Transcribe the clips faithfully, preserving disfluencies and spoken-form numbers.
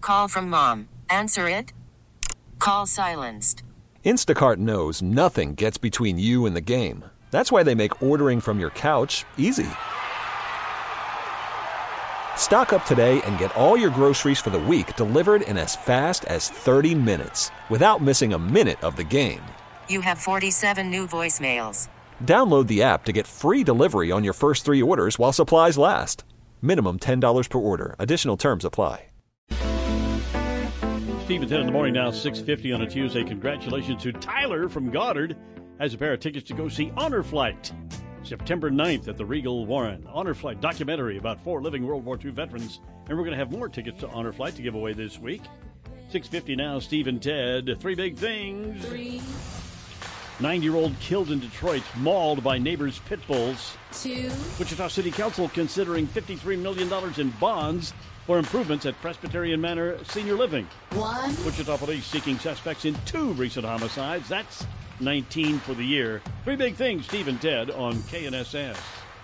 Call from mom. Answer it. Call silenced. Instacart knows nothing gets between you and the game. That's why they make ordering from your couch easy. Stock up today and get all your groceries for the week delivered in as fast as thirty minutes without missing a minute of the game. You have forty-seven new voicemails. Download the app to get free delivery on your first three orders while supplies last. Minimum ten dollars per order. Additional terms apply. Steve at ten in the morning now, six fifty on a Tuesday. Congratulations to Tyler from Goddard. Has a pair of tickets to go see Honor Flight. September ninth at the Regal Warren. Honor Flight documentary about four living World War Two veterans. And we're going to have more tickets to Honor Flight to give away this week. six fifty now, Steve and Ted. Three big things. Three. Nine-year-old killed in Detroit, mauled by neighbors' pit bulls. Two. Wichita City Council considering fifty-three million dollars in bonds for improvements at Presbyterian Manor Senior Living. One. Wichita police seeking suspects in two recent homicides. That's nineteen for the year. Three big things, Steve and Ted on K N S S.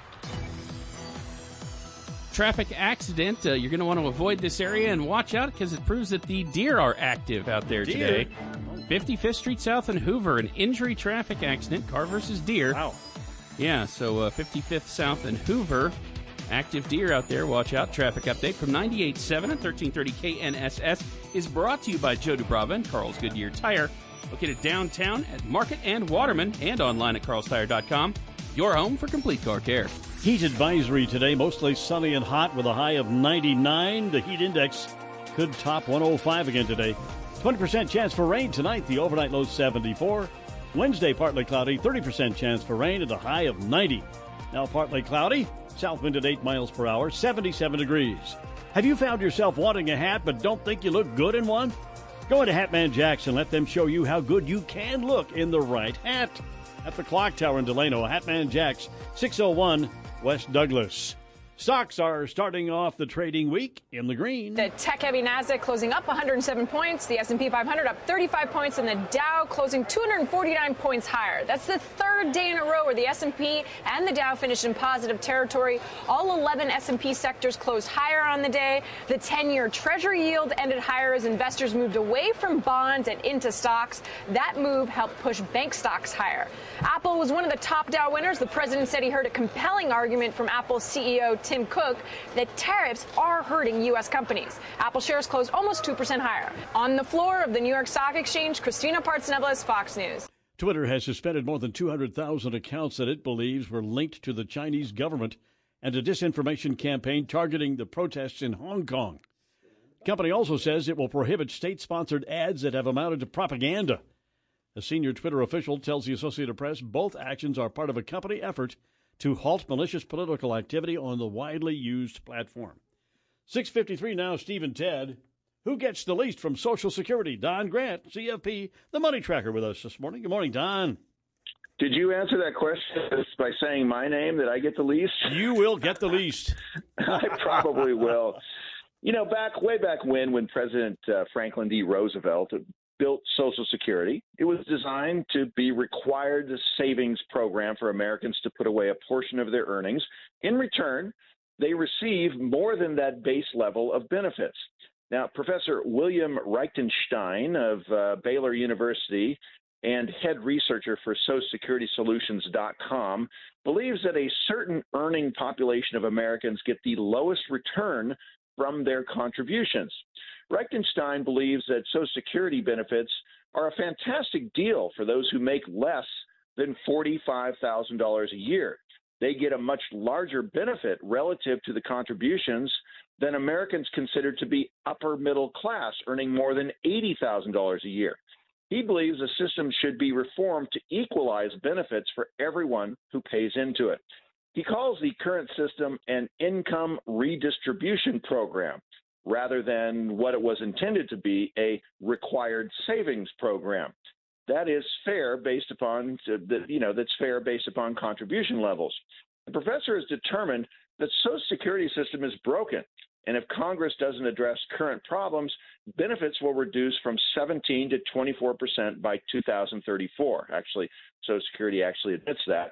Traffic accident. Uh, you're going to want to avoid this area and watch out because it proves that the deer are active out there Deer? today. fifty-fifth Street South and Hoover, an injury traffic accident, car versus deer. Wow. Yeah, so uh, fifty-fifth South and Hoover, active deer out there. Watch out. Traffic update from ninety-eight point seven and thirteen thirty K N S S is brought to you by Joe Dubrava and Carl's Goodyear Tire. Located downtown at Market and Waterman and online at carls tire dot com. Your home for complete car care. Heat advisory today, mostly sunny and hot with a high of ninety-nine. The heat index could top one oh five again today. twenty percent chance for rain tonight. The overnight low seventy-four. Wednesday, partly cloudy. thirty percent chance for rain at a high of ninety. Now partly cloudy. South wind at eight miles per hour. seventy-seven degrees. Have you found yourself wanting a hat but don't think you look good in one? Go into Hatman Jacks and let them show you how good you can look in the right hat. At the Clock Tower in Delano, Hatman Jacks, six oh one West Douglas. Stocks are starting off the trading week in the green. The tech-heavy Nasdaq closing up one hundred seven points, the S and P five hundred up thirty-five points, and the Dow closing two hundred forty-nine points higher. That's the third day in a row where the S and P and the Dow finished in positive territory. All eleven S and P sectors closed higher on the day. The ten-year Treasury yield ended higher as investors moved away from bonds and into stocks. That move helped push bank stocks higher. Apple was one of the top Dow winners. The president said he heard a compelling argument from Apple's C E O Tim Cook that tariffs are hurting U S companies. Apple shares closed almost two percent higher. On the floor of the New York Stock Exchange, Christina Partsinevelos, Fox News. Twitter has suspended more than two hundred thousand accounts that it believes were linked to the Chinese government and a disinformation campaign targeting the protests in Hong Kong. The company also says it will prohibit state-sponsored ads that have amounted to propaganda. A senior Twitter official tells the Associated Press both actions are part of a company effort to halt malicious political activity on the widely used platform. six fifty-three now, Steve and Ted. Who gets the least from Social Security? Don Grant, C F P, the money tracker, with us this morning. Good morning, Don. Did you answer that question by saying my name, that I get the least? You will get the least. I probably will. You know, back way back when, when President uh, Franklin D. Roosevelt built Social Security, it was designed to be required savings program for Americans to put away a portion of their earnings. In return, they receive more than that base level of benefits. Now, Professor William Reichenstein of uh, Baylor University and head researcher for Social Security Solutions dot com believes that a certain earning population of Americans get the lowest return from their contributions. Reichenstein believes that Social Security benefits are a fantastic deal for those who make less than forty-five thousand dollars a year. They get a much larger benefit relative to the contributions than Americans considered to be upper middle class, earning more than eighty thousand dollars a year. He believes the system should be reformed to equalize benefits for everyone who pays into it. He calls the current system an income redistribution program, rather than what it was intended to be, a required savings program. That is fair based upon, you know, that's fair based upon contribution levels. The professor has determined that Social Security system is broken, and if Congress doesn't address current problems, benefits will reduce from seventeen to twenty-four percent by two thousand thirty-four. Actually, Social Security actually admits that.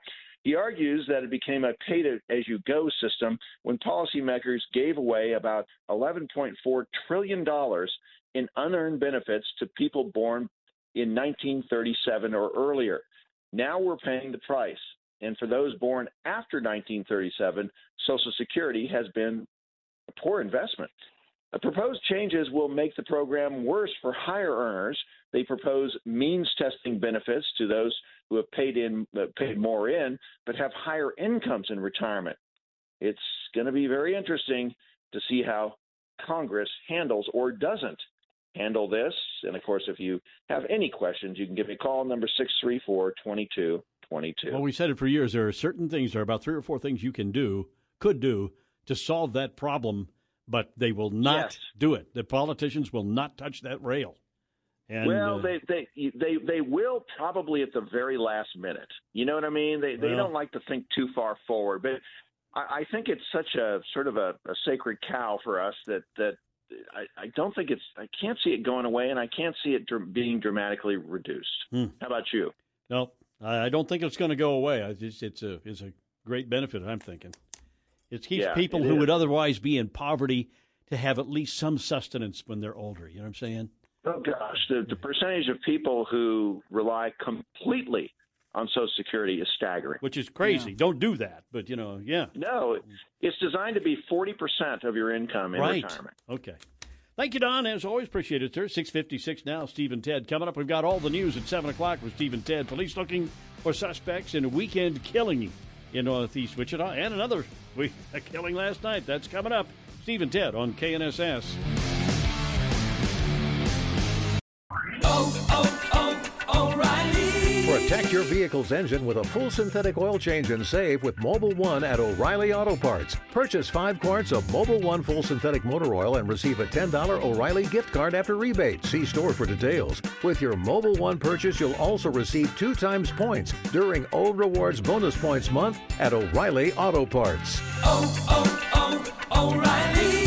He argues that it became a pay-as-you-go system when policymakers gave away about eleven point four trillion dollars in unearned benefits to people born in nineteen thirty-seven or earlier. Now we're paying the price. And for those born after nineteen thirty-seven, Social Security has been a poor investment. The proposed changes will make the program worse for higher earners. They propose means testing benefits to those who have paid in, uh, paid more in, but have higher incomes in retirement. It's going to be very interesting to see how Congress handles or doesn't handle this. And of course, if you have any questions, you can give me a call, number six three four, two two two two. Well, we said it for years. There are certain things, there are about three or four things you can do, could do, to solve that problem, but they will not yes. do it. The politicians will not touch that rail. And, well, uh, they, they they they will probably at the very last minute. You know what I mean? They they well, don't like to think too far forward. But I, I think it's such a sort of a, a sacred cow for us that that I, I don't think it's. I can't see it going away, and I can't see it dr- being dramatically reduced. Hmm. How about you? No, I don't think it's going to go away. I just, it's a it's a great benefit. I'm thinking it keeps Yeah, people it who is. would otherwise be in poverty to have at least some sustenance when they're older. You know what I'm saying? Oh gosh, the the percentage of people who rely completely on Social Security is staggering. Which is crazy. Yeah. Don't do that. But you know, yeah. No, it's designed to be forty percent of your income in Right. retirement. Okay. Thank you, Don. As always, appreciate it, sir. six fifty-six now, Steve and Ted. Coming up, we've got all the news at seven o'clock with Steve and Ted. Police looking for suspects in a weekend killing in Northeast Wichita. And another we, a killing last night. That's coming up. Steve and Ted on K N S S. Oh, oh, oh, O'Reilly. Protect your vehicle's engine with a full synthetic oil change and save with Mobile One at O'Reilly Auto Parts. Purchase five quarts of Mobile One full synthetic motor oil and receive a ten dollars O'Reilly gift card after rebate. See store for details. With your Mobile One purchase, you'll also receive two times points during O Rewards Bonus Points Month at O'Reilly Auto Parts. Oh, oh, oh, O'Reilly.